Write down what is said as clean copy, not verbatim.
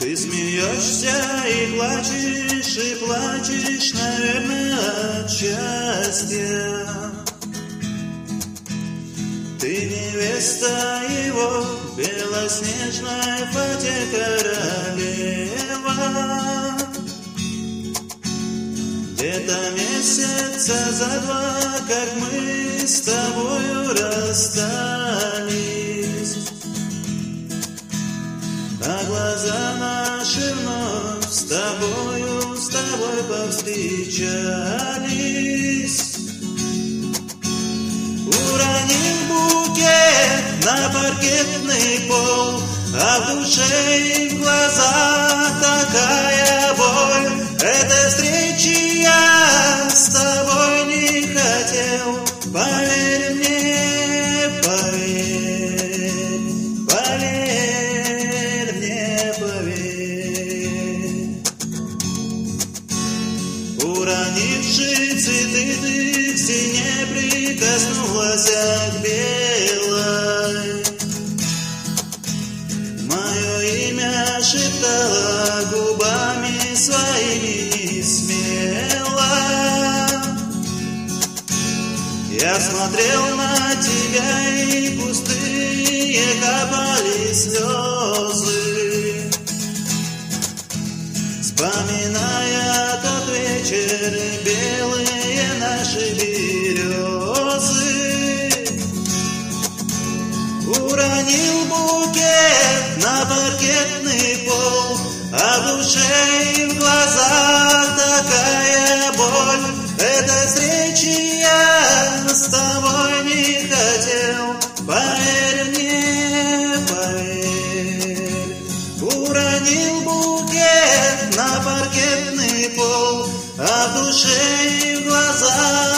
Ты смеешься и плачешь, наверное, от счастья. Ты невеста его, белоснежная фате королева. Где-то месяца за два, как мы с тобою расстались, а глаза наши вновь с тобой повстречались. Уронил букет на паркетный пол, а в душе и в глазах такая боль. Этой встречи я с тобой не хотел. Поверь мне, поверь, поверь мне, поверь. Уронивший цветы, ты к стене прикоснулась к белой. Мое имя шептала губами своими не смело. Я смотрел на тебя, и пустые капали слезы, вспоминая тот вечер, белые наши березы. Уронил букет на паркетный пол, а в душе и в глазах такая боль. Этой встречи я с тобой не хотел. Поверь мне, поверь. Уронил букет на паркетный пол, а в душе и в глазах